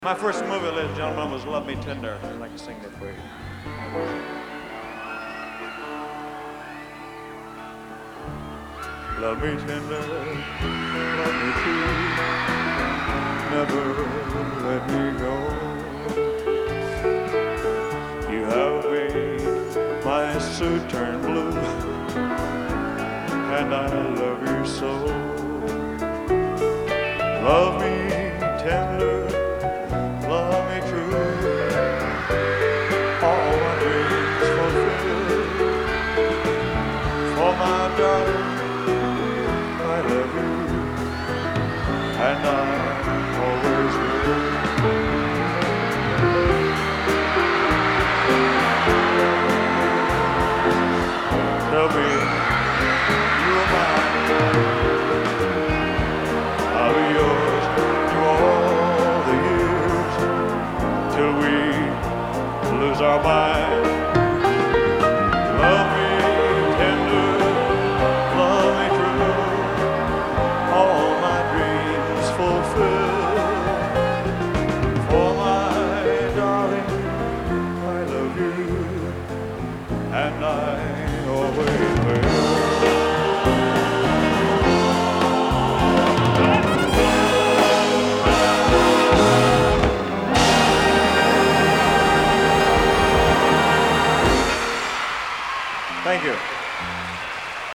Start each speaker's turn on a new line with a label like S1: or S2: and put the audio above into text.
S1: My first movie, ladies and gentlemen, was Love Me Tender. I'd like to sing that for you. Love me tender, love me true, never let me go. You have made my suit turn blue, and I love you so. Love me tender, love me true, all my dreams fulfilled. For my darling, I love you, and I always will. Tell me you are mine, I'll be yours through all the years, till we lose our mind. Love me tender, love me true, all my dreams fulfill. For my darling, I love you, and I always will.